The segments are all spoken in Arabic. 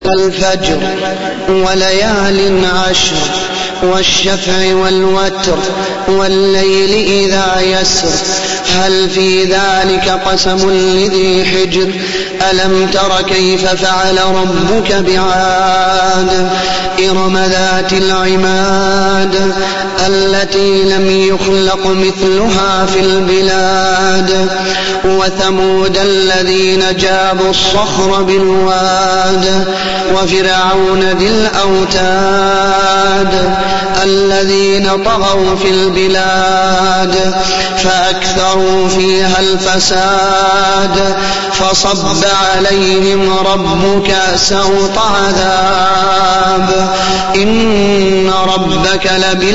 الفجر وليال عشر والشفع والوتر والليل إذا يسر هل في ذلك قسم لذي حجر ألم تر كيف فعل ربك بعاد إرم ذات العماد التي لم يخلق مثلها في البلاد وثمود الذين جابوا الصخر بالواد وفرعون ذي الأوتاد الذين طغوا في البلاد فأكثروا فيها الفساد فصب عليهم ربك سوط عذاب إن ربك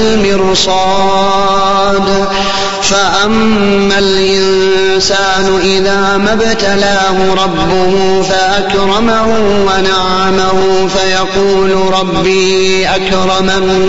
لبالمرصاد فأما الإنسان إذا ما ابتلاه ربه فأكرمه ونعمه فيقول ربي أكرمن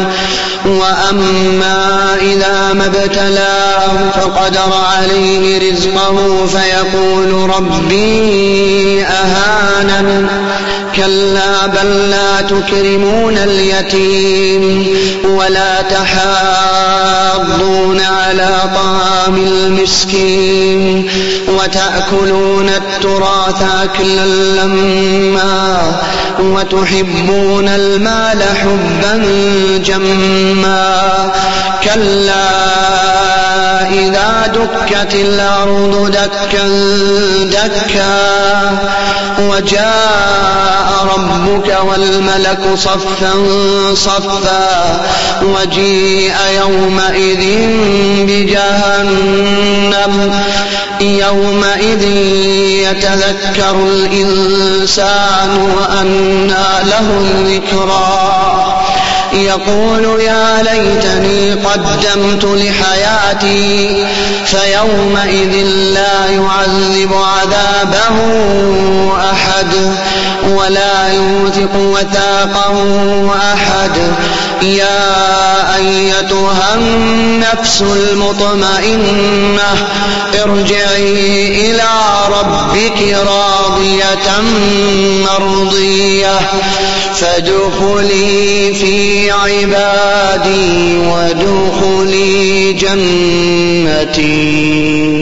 وأما إذا ما ابتلاه فقدر عليه رزقه فيقول ربي أهانن كلا بل لا تكرمون اليتيم ولا تحاضون على طعام المسكين وتأكلون التراث أكلا لما وتحبون المال حبا جما كلا إذا دكت الأرض دكا دكا وجاء ربك والملك صفا صفا وجيء يومئذ بجهنم يومئذ يتذكر الإنسان وأنى له الذكرى يقول يا ليتني قدمت لحياتي فيومئذ لا يعذب عذابه أحد ولا يوثق وثاقه أحد يا أيتها النفس المطمئنة ارجعي إلى ربك راضية مرضية فادخلي في عبادي وادخلي جنتي.